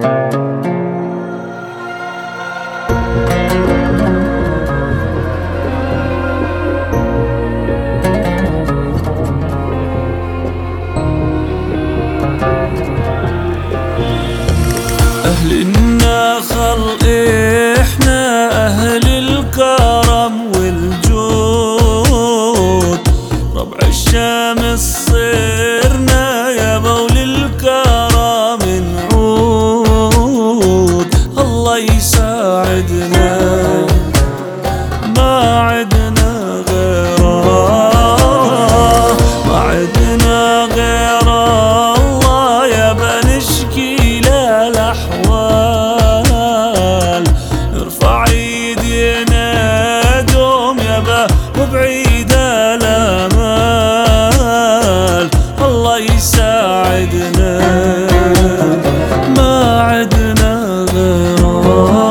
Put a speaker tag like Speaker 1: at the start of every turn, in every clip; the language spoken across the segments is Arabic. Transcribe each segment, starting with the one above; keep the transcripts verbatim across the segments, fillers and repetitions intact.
Speaker 1: أهل النخل إحنا أهل الكرم والجود، ربع الشمس صرنا يابا وللكرم نعود. الله يساعدنا ما عدنا غيره، ما عدنا غيره الله يابا نشكي الأحوال، نرفع ايدينا دوم يابا وبعيد الامال. الله يساعدنا ما عدنا غيره.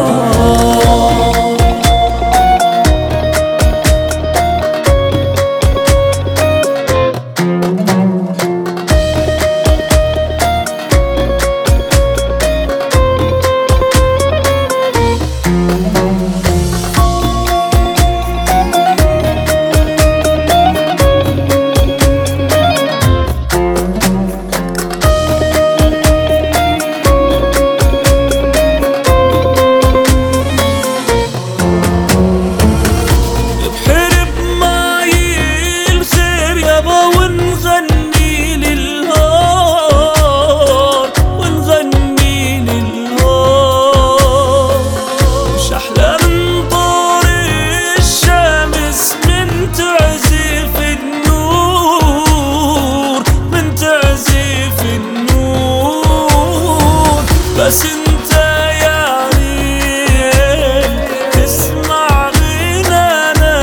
Speaker 1: بس انت يا ريت تسمع غنانا،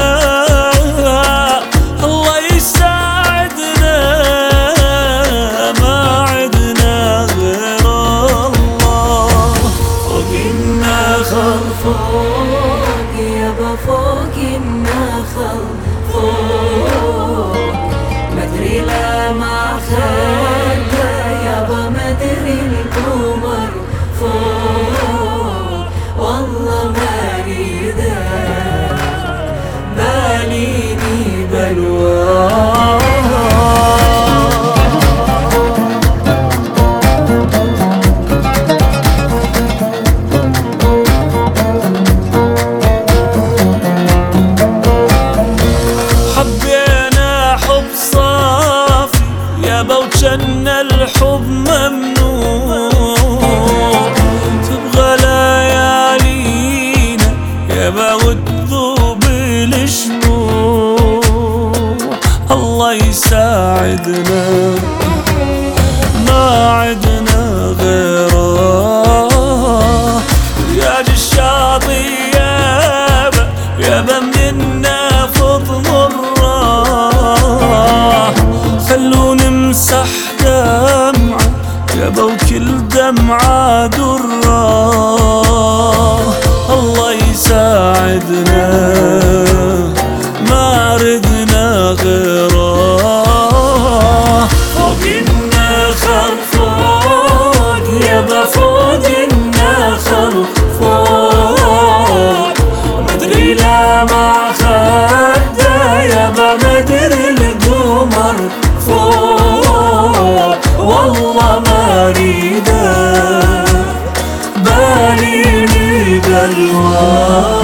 Speaker 1: الله يساعدنا ما عدنا غير الله. فوق النخل
Speaker 2: فوق يابا فوق النخل فوق، مدري لا ما خلى يابا مدري القمر فوق، والله ما اريده باليني بلواه.
Speaker 1: حبينا حب صافي يابا وجنى الحب ممنوع، تبغى ليالينا يابا وتذوب الشموع. الله يساعدنا ما عدنا غيره، رياض الشاطئ يابا يابا منا فض مره، خلو نمسح دمعة يابا وكل دمعة درة. الله يساعدنا ما ردنا غيره. فوق النخل فوق يابا فوق النخل فوق، مدري لا ما خده يابا مدري القمر فوق، والله ما اريده باليني بلواه.